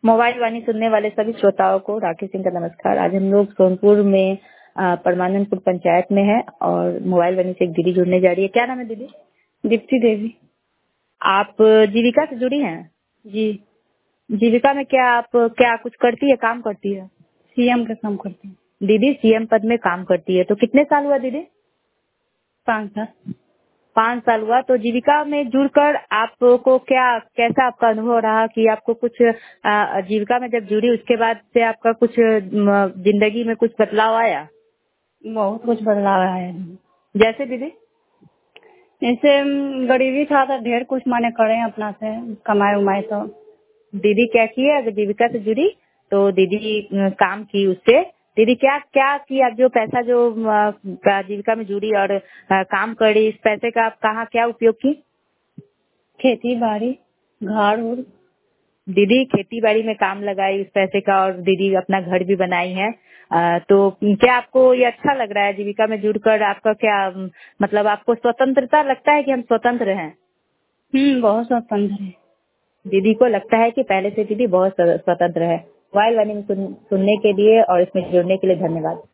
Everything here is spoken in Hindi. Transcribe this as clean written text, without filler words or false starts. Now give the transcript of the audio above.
मोबाइल वाणी सुनने वाले सभी श्रोताओं को राकेश सिंह का नमस्कार। आज हम लोग सोनपुर में परमानंदपुर पंचायत में है और मोबाइल वाणी से एक दीदी जुड़ने जा रही है। क्या नाम है दीदी? दीप्ति देवी। आप जीविका से जुड़ी हैं? जी। जीविका में क्या आप क्या कुछ करती है, काम करती है? सीएम का काम करती हूँ। दीदी सीएम पद में काम करती है, तो कितने साल हुआ दीदी? 5 साल। 5 साल हुआ। तो जीविका में जुड़कर आपको कैसा आपका अनुभव रहा कि आपको कुछ जीविका में जब जुड़ी उसके बाद से आपका कुछ जिंदगी में कुछ बदलाव आया? बहुत कुछ बदलाव आया है। जैसे दीदी? जैसे गरीबी था तो ढेर कुछ माने करे अपना से कमाए उमाए। तो दीदी क्या की है, अगर जीविका से जुड़ी तो दीदी काम की उससे। दीदी क्या क्या की, आप जो पैसा जो जीविका में जुड़ी और काम करी, इस पैसे का आप कहाँ क्या उपयोग की? खेती बाड़ी, घर उर। दीदी खेती बाड़ी में काम लगाई उस पैसे का और दीदी अपना घर भी बनाई है। तो क्या आपको ये अच्छा लग रहा है जीविका में जुड़कर? आपका क्या मतलब आपको स्वतंत्रता लगता है कि हम स्वतंत्र हैं? बहुत स्वतंत्र है। दीदी को लगता है कि पहले से दीदी बहुत स्वतंत्र है। मोबाइल वाणी में सुनने के लिए और इसमें जुड़ने के लिए धन्यवाद।